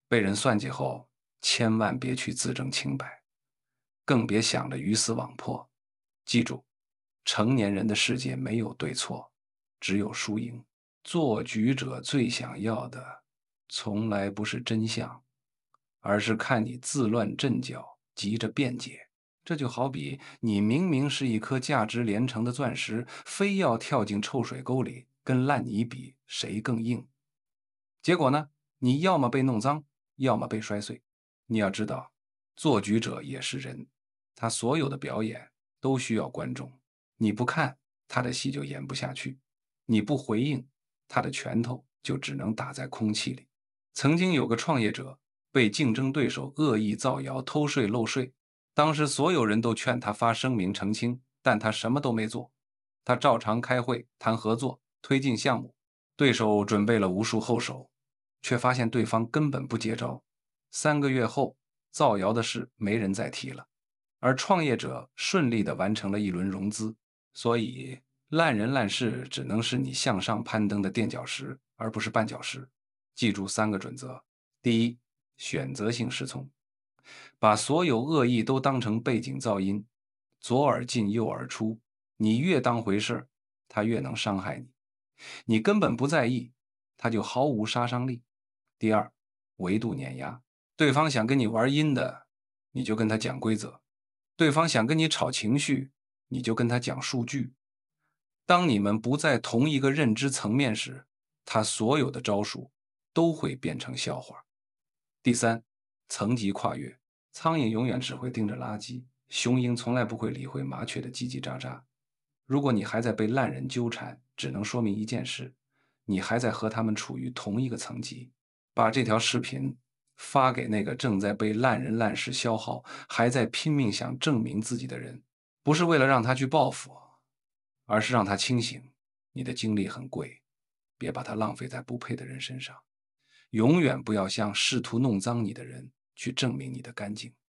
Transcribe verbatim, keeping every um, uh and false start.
被人算计后，千万别去自证清白，更别想着鱼死网破。记住，成年人的世界没有对错，只有输赢。做局者最想要的，从来不是真相，而是看你自乱阵脚，急着辩解。这就好比你明明是一颗价值连城的钻石，非要跳进臭水沟里，跟烂泥比，谁更硬？结果呢，你要么被弄脏，要么被摔碎。你要知道，做局者也是人，他所有的表演都需要观众。你不看，他的戏就演不下去；你不回应，他的拳头就只能打在空气里。曾经有个创业者被竞争对手恶意造谣、偷税漏税，当时所有人都劝他发声明澄清，但他什么都没做。他照常开会谈合作，推进项目。对手准备了无数后手，却发现对方根本不接招。三个月后，造谣的事没人再提了，而创业者顺利地完成了一轮融资。所以，烂人烂事只能是你向上攀登的垫脚石，而不是绊脚石。记住三个准则：第一，选择性服从，把所有恶意都当成背景噪音，左耳进右耳出。你越当回事儿，他越能伤害你。你根本不在意，他就毫无杀伤力。第二，维度碾压，对方想跟你玩阴的，你就跟他讲规则；对方想跟你炒情绪，你就跟他讲数据。当你们不在同一个认知层面时，他所有的招数都会变成笑话。第三，层级跨越，苍蝇永远只会盯着垃圾，雄鹰从来不会理会麻雀的叽叽喳喳。如果你还在被烂人纠缠，只能说明一件事：你还在和他们处于同一个层级。把这条视频发给那个正在被烂人烂事消耗，还在拼命想证明自己的人，不是为了让他去报复，而是让他清醒。你的精力很贵，别把它浪费在不配的人身上。永远不要向试图弄脏你的人去证明你的干净。